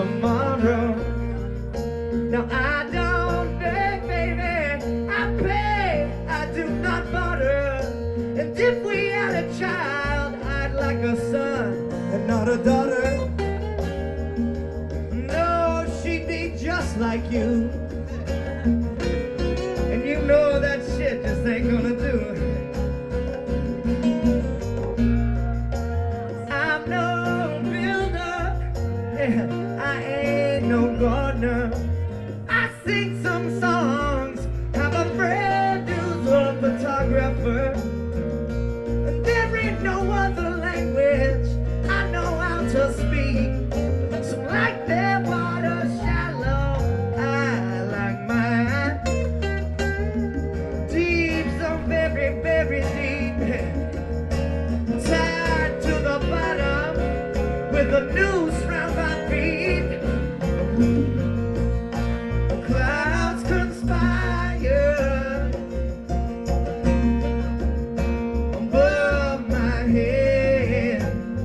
tomorrow. Now I don't beg, baby, I pay, I do not barter. And if we had a child, I'd like a son and not a daughter. No, she'd be just like you. And you know that shit just ain't gonna do. I'm no builder, yeah, I ain't no gardener. I sing some songs, have a friend who's a photographer. And there ain't no other language I know how to speak. Some like their water shallow, I like mine deep, so very, very deep. Tied to the bottom with a noose round my feet. Clouds conspire above my head.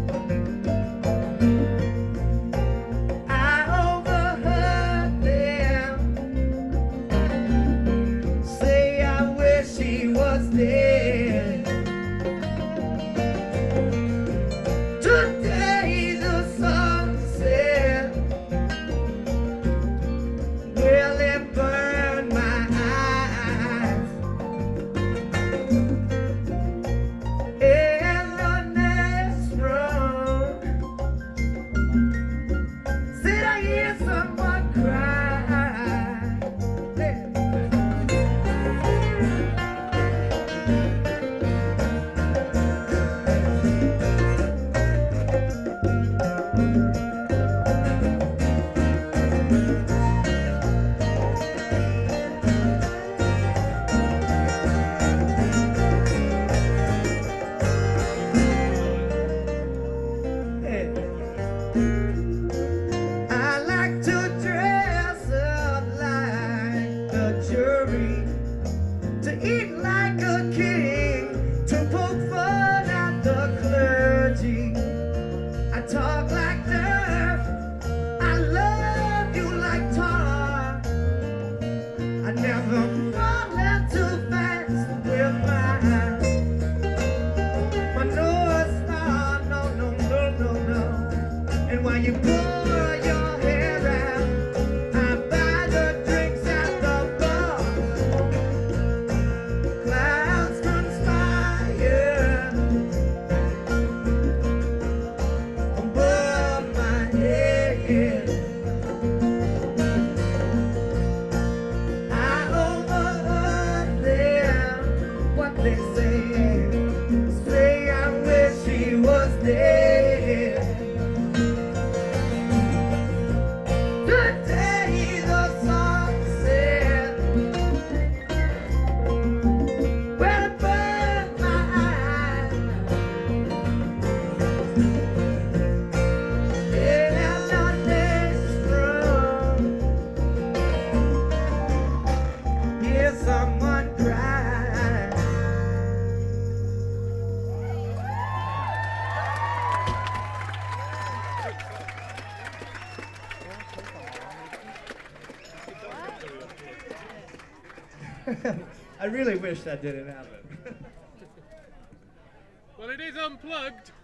I overheard them say I wish he was dead. Today the sunset, well, it burned my eyes. In the next room, said I hear someone cry. I like to dress up like the jury, to eat like a king, to poke fun at the clergy. I talk like dirt, I love you like tar. I never fall too fast with my North Star, no, no, no, no, no. And while you pull your hair out, I buy the drinks at the bar. Clouds conspire above my head. I overheard them, what they say I wish he was dead. Today the sunset, well, it burned my eyes. In the next room, hear someone cry. I really wish that didn't happen. Well, it is unplugged.